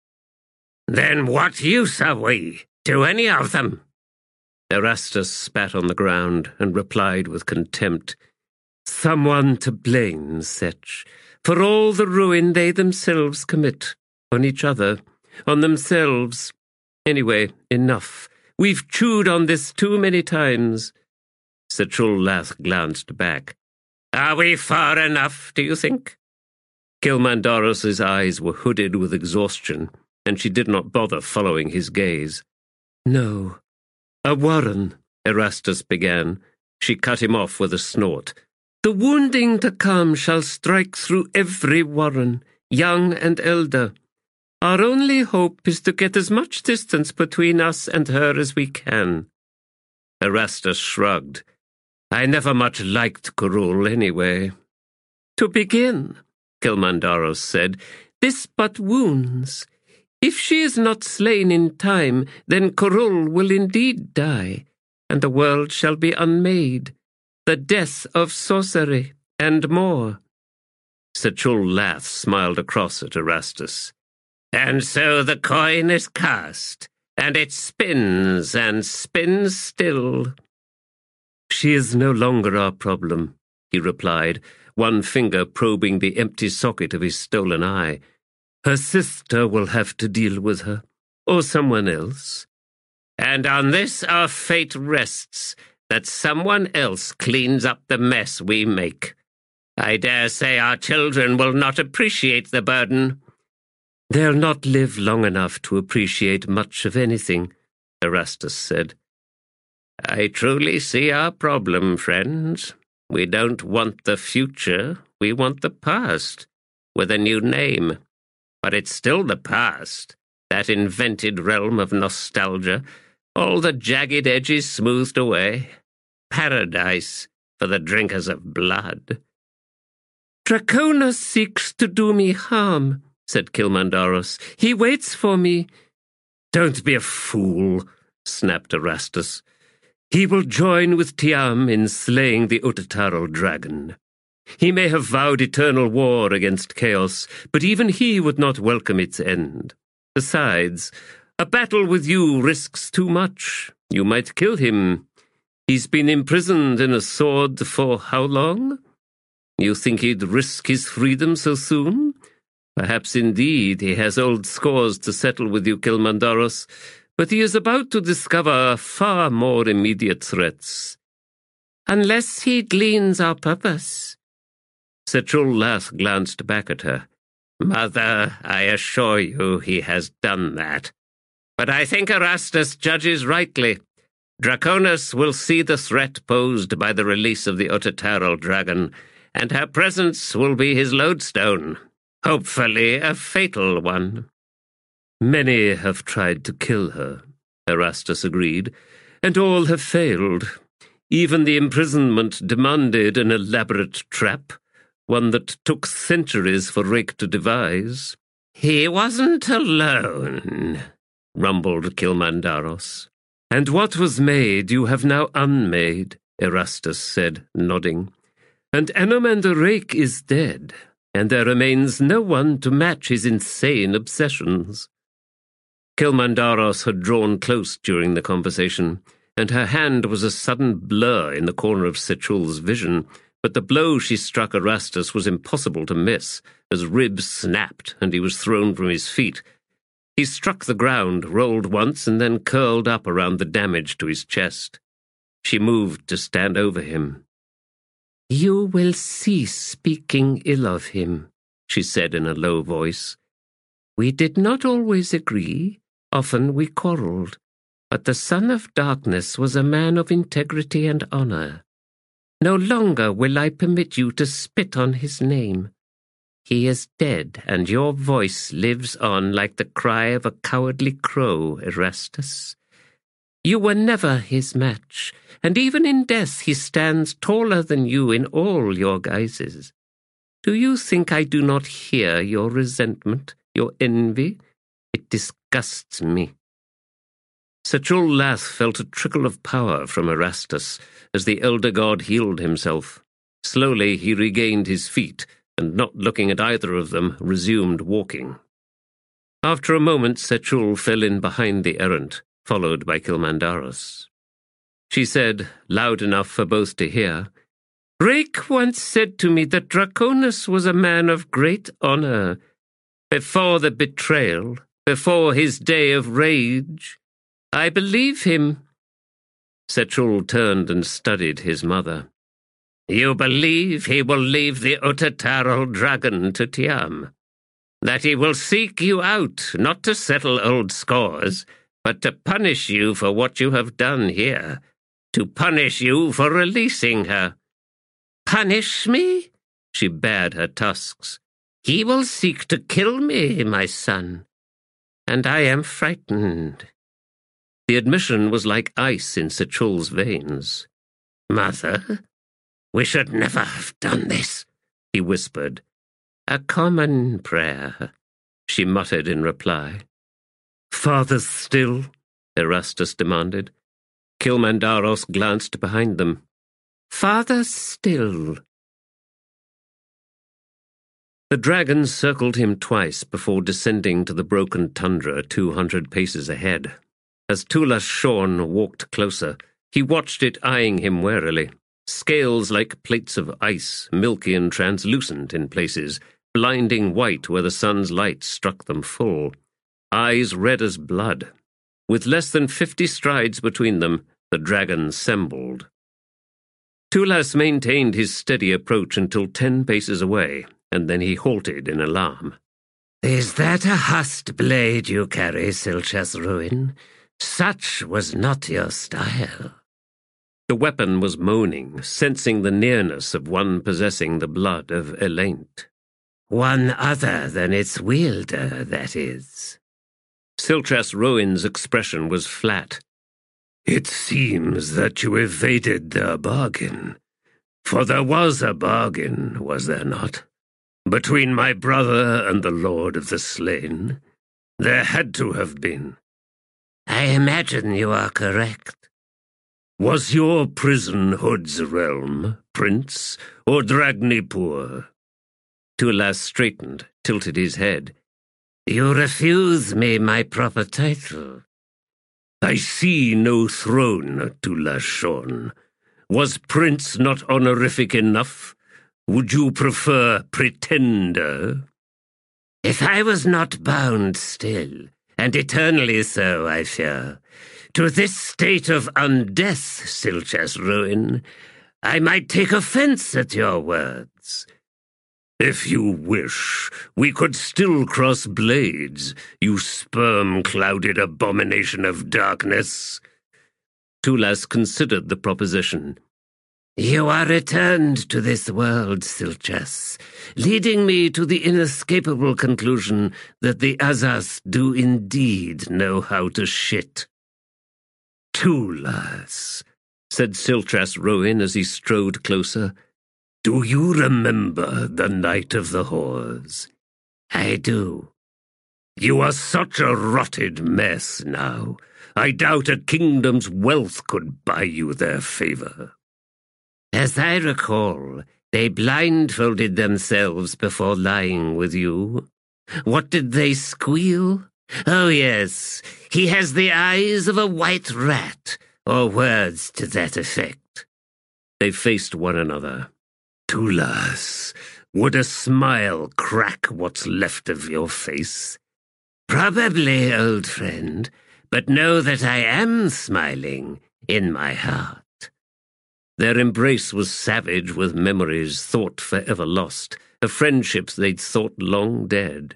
"Then what use are we to any of them?" Erastus spat on the ground and replied with contempt, "Someone to blame, Sech, for all the ruin they themselves commit, on each other, on themselves. Anyway, enough. We've chewed on this too many times." Sechul Lath glanced back. "Are we far enough, do you think?" Kilmandaros's eyes were hooded with exhaustion, and she did not bother following his gaze. "No. A warren," Erastus began. She cut him off with a snort. "The wounding to come shall strike through every warren, young and elder. Our only hope is to get as much distance between us and her as we can." Erastus shrugged. "I never much liked Kurul anyway." "To begin," Kilmandaros said, "this but wounds. If she is not slain in time, then Kurul will indeed die, and the world shall be unmade. The death of sorcery, and more." Sechul Lath smiled across at Erastus. "And so the coin is cast, and it spins and spins still." "She is no longer our problem," he replied, one finger probing the empty socket of his stolen eye. "Her sister will have to deal with her, or someone else." "And on this our fate rests, that someone else cleans up the mess we make. I dare say our children will not appreciate the burden." "They'll not live long enough to appreciate much of anything," Erastus said. "I truly see our problem, friends. We don't want the future, we want the past, with a new name. But it's still the past, that invented realm of nostalgia, all the jagged edges smoothed away. Paradise for the drinkers of blood." "Draconis seeks to do me harm," said Kilmandaros. "He waits for me." "Don't be a fool," snapped Erastus. "He will join with Tiam in slaying the Otataral dragon. He may have vowed eternal war against chaos, but even he would not welcome its end. Besides, a battle with you risks too much. You might kill him. He's been imprisoned in a sword for how long? You think he'd risk his freedom so soon? Perhaps indeed he has old scores to settle with you, Kilmandaros, but he is about to discover far more immediate threats." "Unless he gleans our purpose." Sechul Lath glanced back at her. "Mother, I assure you he has done that. But I think Erastus judges rightly. Draconis will see the threat posed by the release of the Otataral dragon, and her presence will be his lodestone. Hopefully a fatal one." "Many have tried to kill her," Erastus agreed, "and all have failed. Even the imprisonment demanded an elaborate trap, one that took centuries for Rake to devise. "He wasn't alone," rumbled Kilmandaros. "And what was made you have now unmade," Erastus said, nodding. "And Anomander Rake is dead, and there remains no one to match his insane obsessions." Kilmandaros had drawn close during the conversation, and her hand was a sudden blur in the corner of Sechul's vision, but the blow she struck Erastus was impossible to miss, as ribs snapped and he was thrown from his feet. He struck the ground, rolled once, and then curled up around the damage to his chest. She moved to stand over him. "You will cease speaking ill of him," she said in a low voice. "We did not always agree. Often we quarreled. But the Son of Darkness was a man of integrity and honor. No longer will I permit you to spit on his name. He is dead, and your voice lives on like the cry of a cowardly crow, Erastus. You were never his match, and even in death he stands taller than you in all your guises. Do you think I do not hear your resentment, your envy? It disgusts me." Sechul Lath felt a trickle of power from Erastus as the elder god healed himself. Slowly he regained his feet, and not looking at either of them, resumed walking. After a moment, Sechul fell in behind the errant, followed by Kilmandaros. She said, loud enough for both to hear, "Rake once said to me that Draconis was a man of great honor. Before the betrayal, before his day of rage, I believe him." Sechul turned and studied his mother. "You believe he will leave the Utatarol dragon to Tiam? That he will seek you out, not to settle old scores, but to punish you for what you have done here, to punish you for releasing her." "Punish me?" She bared her tusks. "He will seek to kill me, my son, and I am frightened." The admission was like ice in Sechul's veins. "Mother, we should never have done this," he whispered. "A common prayer," she muttered in reply. "Father still?" Erastus demanded. Kilmandaros glanced behind them. "Father still." The dragon circled him twice before descending to the broken tundra 200 paces ahead. As Tulas Shorn walked closer, he watched it eyeing him warily. Scales like plates of ice, milky and translucent in places, blinding white where the sun's light struck them full. Eyes red as blood. With less than 50 strides between them, the dragon sembled. Tulas maintained his steady approach until 10 paces away, and then he halted in alarm. "Is that a hust blade you carry, Silchas Ruin? Such was not your style." The weapon was moaning, sensing the nearness of one possessing the blood of Elaint. "One other than its wielder, that is." Silchas Ruin's expression was flat. "It seems that you evaded the bargain. For there was a bargain, was there not? Between my brother and the Lord of the Slain? There had to have been." "I imagine you are correct." "Was your prison Hood's realm, Prince, or Dragnipur?" Tulas straightened, tilted his head. "You refuse me my proper title." "I see no throne, Tulas Shorn. Was Prince not honorific enough? Would you prefer Pretender?" "If I was not bound still, and eternally so, I fear, to this state of undeath, Silchas Ruin, I might take offense at your words." "If you wish, we could still cross blades, you sperm-clouded abomination of darkness." Tulas considered the proposition. "You are returned to this world, Silchas, leading me to the inescapable conclusion that the Azaz do indeed know how to shit." "Tulas," said Silchas Ruin as he strode closer, Do you remember the Night of the Whores? I do. You are such a rotted mess now. I doubt a kingdom's wealth could buy you their favor. As I recall, they blindfolded themselves before lying with you. What did they squeal? Oh, yes, he has the eyes of a white rat, or words to that effect. They faced one another. Tulas, would a smile crack what's left of your face? Probably, old friend, but know that I am smiling in my heart. Their embrace was savage with memories thought forever lost, of friendships they'd thought long dead.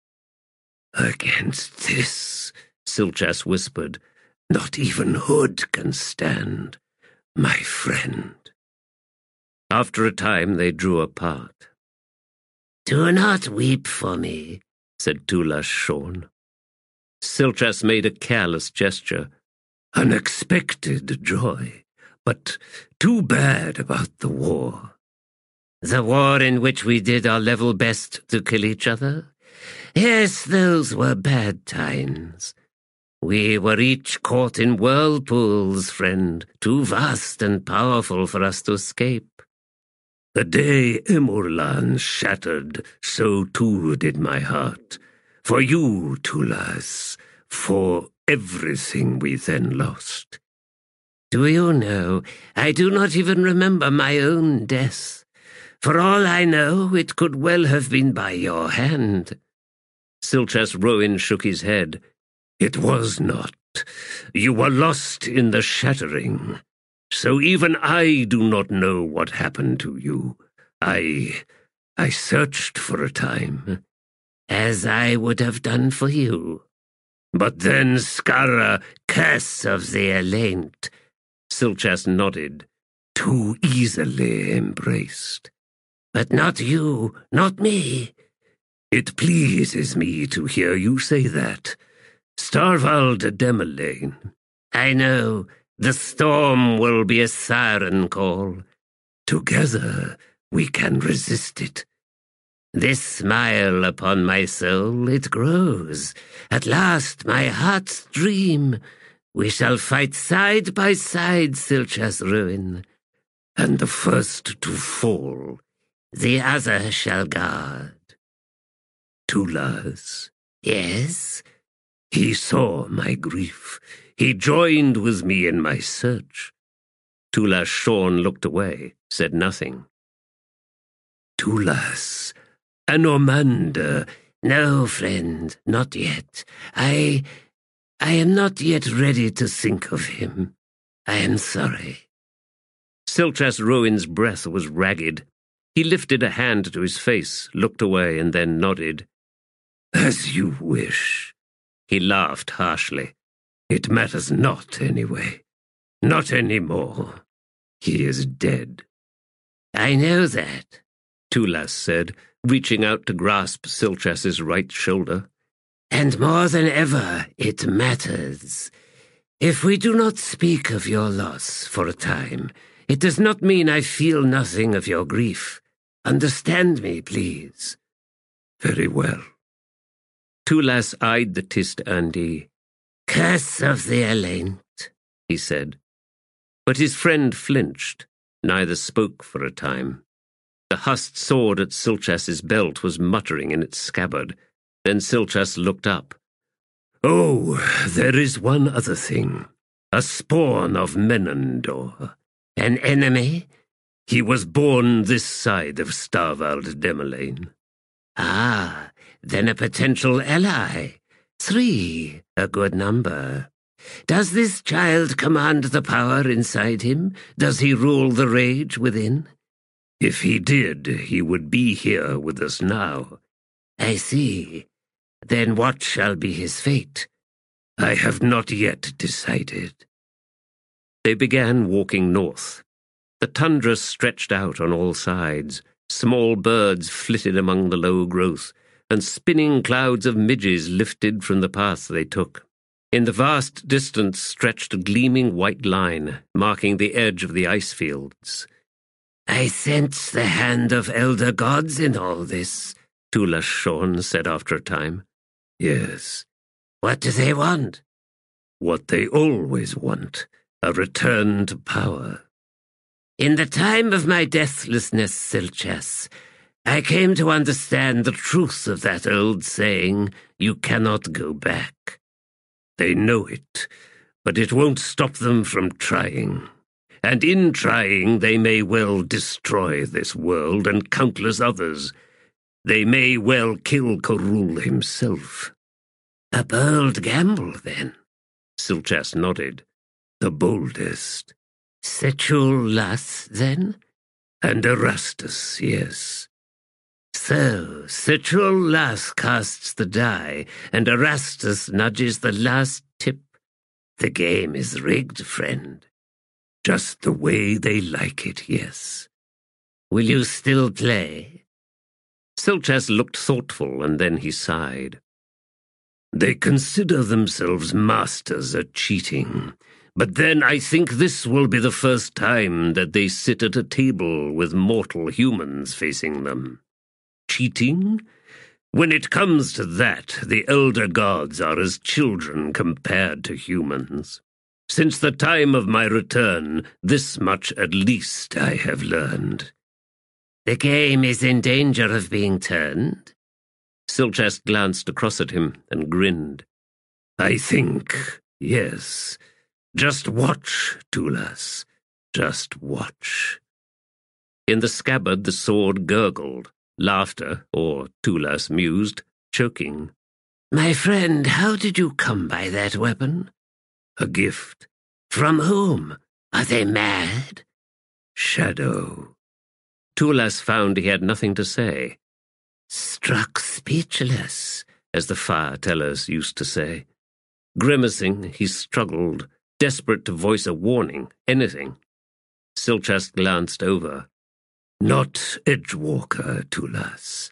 Against this, Silchas whispered, not even Hood can stand, my friend. After a time they drew apart. Do not weep for me, said Tulas Shorn. Silchas made a careless gesture. Unexpected joy, but too bad about the war. The war in which we did our level best to kill each other? Yes, those were bad times. We were each caught in whirlpools, friend, too vast and powerful for us to escape. The day Emurlan shattered, so too did my heart. For you, Tulas, for everything we then lost. Do you know, I do not even remember my own death. For all I know, it could well have been by your hand. Silchas Rowan shook his head. It was not. You were lost in the shattering. So even I do not know what happened to you. I searched for a time. As I would have done for you. But then Skara, curse of the Elaint. Silchas nodded. Too easily embraced. But not you, not me. It pleases me to hear you say that. Starvald Demelain. I know. The storm will be a siren call. Together we can resist it. This smile upon my soul, it grows. At last my heart's dream. We shall fight side by side, Silchas Ruin. And the first to fall, the other shall guard. Tulas. Yes? He saw my grief. He joined with me in my search. Tulas Shorn looked away, said nothing. Tulas, Anomander. No, friend, not yet. I am not yet ready to think of him. I am sorry. Silchas Rowan's breath was ragged. He lifted a hand to his face, looked away, and then nodded. As you wish. He laughed harshly. It matters not, anyway. Not anymore. He is dead. I know that, Tulas said, reaching out to grasp Silchas's right shoulder. And more than ever, it matters. If we do not speak of your loss for a time, it does not mean I feel nothing of your grief. Understand me, please. Very well. Tulas eyed the Tist Andi. Curse of the Elaint, he said. But his friend flinched. Neither spoke for a time. The husked sword at Silchas's belt was muttering in its scabbard. Then Silchas looked up. Oh, there is one other thing. A spawn of Menandor. An enemy? He was born this side of Starvald Demelain. Ah, then a potential ally. 3, a good number. Does this child command the power inside him? Does he rule the rage within? If he did, he would be here with us now. I see. Then what shall be his fate? I have not yet decided. They began walking north. The tundra stretched out on all sides. Small birds flitted among the low growth, and spinning clouds of midges lifted from the path they took. In the vast distance stretched a gleaming white line, marking the edge of the ice fields. I sense the hand of elder gods in all this, Tulas Shorn said after a time. Yes. What do they want? What they always want, a return to power. In the time of my deathlessness, Silchas, I came to understand the truth of that old saying, you cannot go back. They know it, but it won't stop them from trying. And in trying, they may well destroy this world and countless others. They may well kill Korul himself. A bold gamble, then? Silchas nodded. The boldest. Sechul Las, then? And Erastus, yes. So, Sechul Las casts the die, and Erastus nudges the last tip. The game is rigged, friend. Just the way they like it, yes. Will you still play? Silchas looked thoughtful, and then he sighed. They consider themselves masters at cheating, but then I think this will be the first time that they sit at a table with mortal humans facing them. Cheating? When it comes to that, the elder gods are as children compared to humans. Since the time of my return, this much at least I have learned. The game is in danger of being turned? Silchas glanced across at him and grinned. I think, yes. Just watch, Tulas. Just watch. In the scabbard the sword gurgled, laughter, or Tulas mused, choking. My friend, how did you come by that weapon? A gift. From whom? Are they mad? Shadow. Tulas found he had nothing to say. Struck speechless, as the fire tellers used to say. Grimacing, he struggled, desperate to voice a warning, anything. Silchas glanced over. Not Edgewalker, Tulas.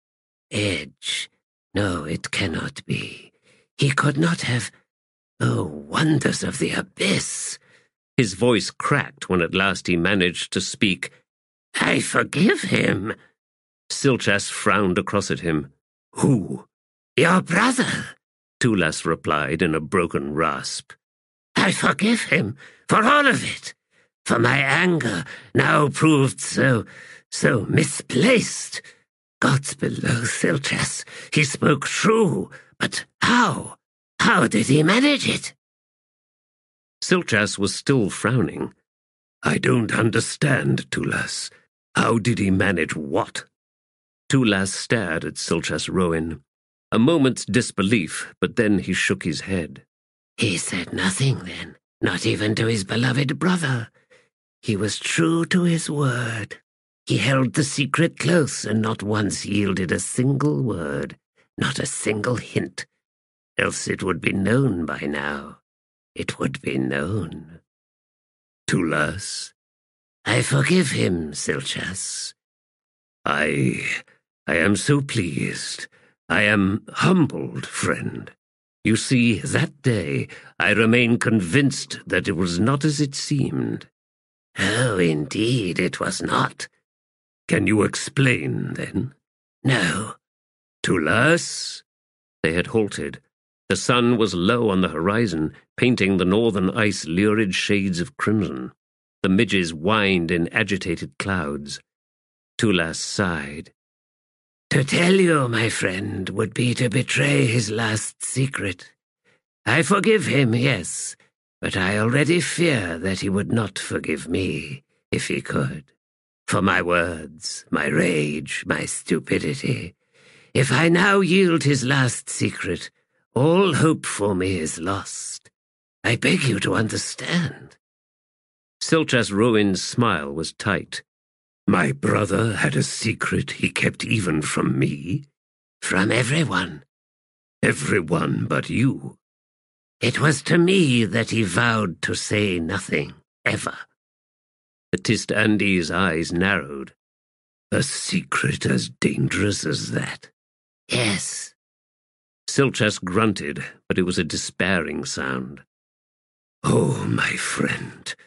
Edge? No, it cannot be. He could not have... Oh, wonders of the abyss! His voice cracked when at last he managed to speak. I forgive him. Silchas frowned across at him. Who? Your brother, Tulas replied in a broken rasp. I forgive him for all of it, for my anger now proved so misplaced. Gods below, Silchas, he spoke true, but how? How did he manage it? Silchas was still frowning. I don't understand, Tulas. How did he manage what? Tulas stared at Silchas Rowan. A moment's disbelief, but then he shook his head. He said nothing then, not even to his beloved brother. He was true to his word. He held the secret close and not once yielded a single word, not a single hint. Else it would be known by now. It would be known. Tulas? I forgive him, Silchas. I am so pleased. I am humbled, friend. You see, that day I remain convinced that it was not as it seemed. Oh, indeed it was not. Can you explain, then? No. Tulas? They had halted. The sun was low on the horizon, painting the northern ice lurid shades of crimson. The midges whined in agitated clouds. Tulas sighed. To tell you, my friend, would be to betray his last secret. I forgive him, yes, but I already fear that he would not forgive me, if he could. For my words, my rage, my stupidity. If I now yield his last secret, all hope for me is lost. I beg you to understand. Silchas Rowan's smile was tight. My brother had a secret he kept even from me? From everyone. Everyone but you. It was to me that he vowed to say nothing, ever. The Tist Andy's eyes narrowed. A secret as dangerous as that? Yes. Silchas grunted, but it was a despairing sound. Oh, my friend,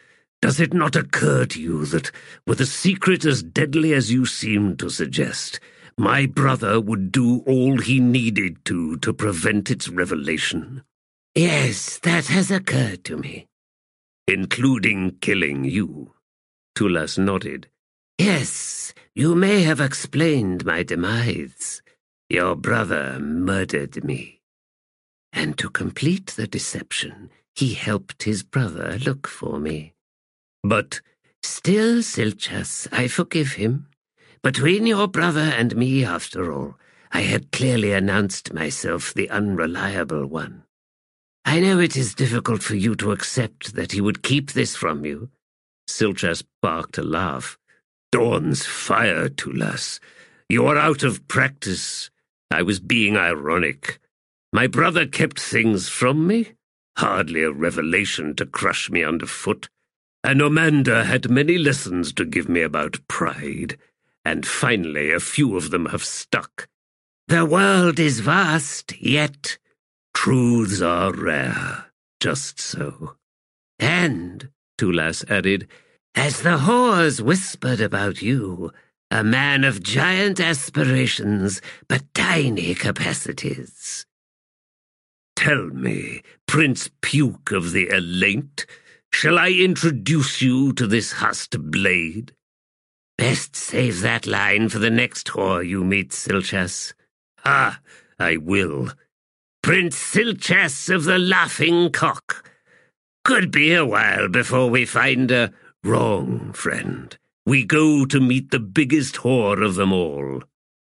Does it not occur to you that, with a secret as deadly as you seem to suggest, my brother would do all he needed to prevent its revelation? Yes, that has occurred to me. Including killing you? Tulas nodded. Yes, you may have explained my demise. Your brother murdered me. And to complete the deception, he helped his brother look for me. But still, Silchas, I forgive him. Between your brother and me, after all, I had clearly announced myself the unreliable one. I know it is difficult for you to accept that he would keep this from you. Silchas barked a laugh. Dawn's fire, Tulas. You are out of practice. I was being ironic. My brother kept things from me. Hardly a revelation to crush me underfoot. And Omander had many lessons to give me about pride. And finally, a few of them have stuck. The world is vast, yet truths are rare. Just so. And, Tulas added, as the whores whispered about you, a man of giant aspirations but tiny capacities. Tell me, Prince Puke of the Elaint, shall I introduce you to this husked blade? Best save that line for the next whore you meet, Silchas. Ah, I will. Prince Silchas of the Laughing Cock. Could be a while before we find a... Wrong, friend. We go to meet the biggest whore of them all.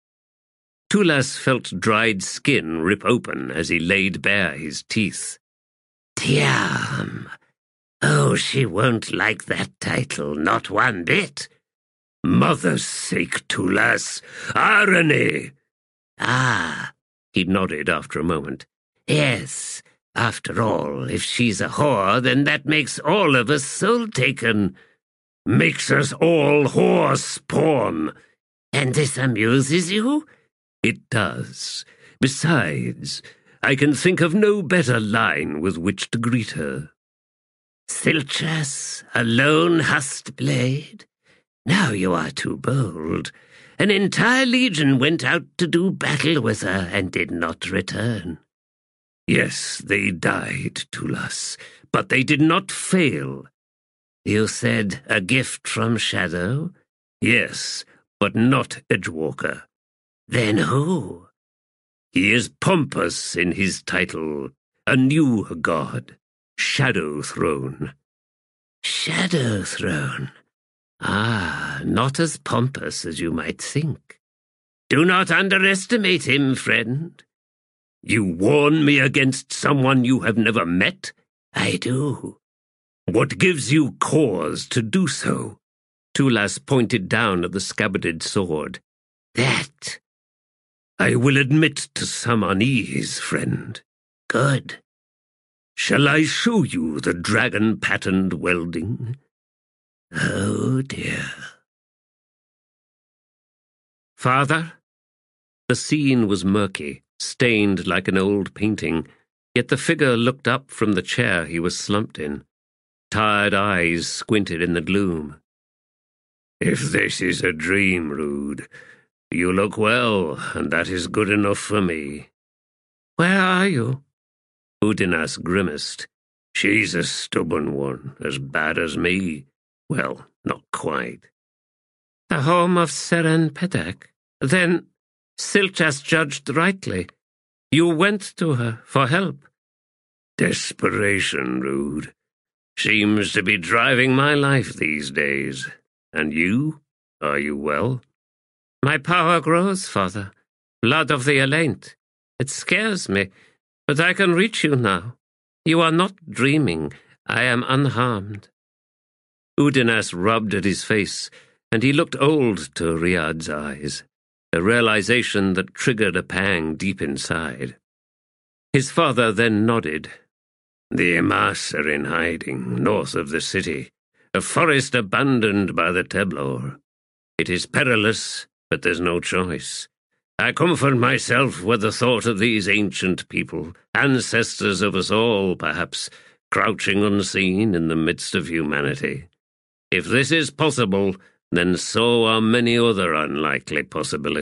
Tulas felt dried skin rip open as he laid bare his teeth. Tiam. Oh, she won't like that title, not one bit. Mother's sake, Tulas. Irony! Ah, he nodded after a moment. Yes, after all, if she's a whore, then that makes all of us soul-taken. Makes us all whore spawn. And this amuses you? It does. Besides, I can think of no better line with which to greet her. Silchas, a lone husked blade? Now you are too bold. An entire legion went out to do battle with her and did not return. Yes, they died, Tulas, but they did not fail. You said a gift from Shadow? Yes, but not Edgewalker. Then who? He is pompous in his title, a new god, Shadow Throne. Shadow Throne? Ah, not as pompous as you might think. Do not underestimate him, friend. You warn me against someone you have never met? I do. What gives you cause to do so? Tulas pointed down at the scabbarded sword. That. I will admit to some unease, friend. Good. Shall I show you the dragon-patterned welding? Oh, dear. Father? The scene was murky, stained like an old painting, yet the figure looked up from the chair he was slumped in. Tired eyes squinted in the gloom. If this is a dream, Rude, you look well, and that is good enough for me. Where are you? Udinas grimaced. She's a stubborn one, as bad as me. Well, not quite. The home of Seren Pedek. Then Silchas judged rightly. You went to her for help. Desperation, Rude. Seems to be driving my life these days. And you? Are you well? My power grows, Father. Blood of the Elaint. It scares me, but I can reach you now. You are not dreaming. I am unharmed. Udinas rubbed at his face, and he looked old to Riyadh's eyes, a realization that triggered a pang deep inside. His father then nodded. The Emas are in hiding, north of the city, a forest abandoned by the Teblor. It is perilous, but there's no choice. I comfort myself with the thought of these ancient people, ancestors of us all, perhaps, crouching unseen in the midst of humanity. If this is possible, then so are many other unlikely possibilities.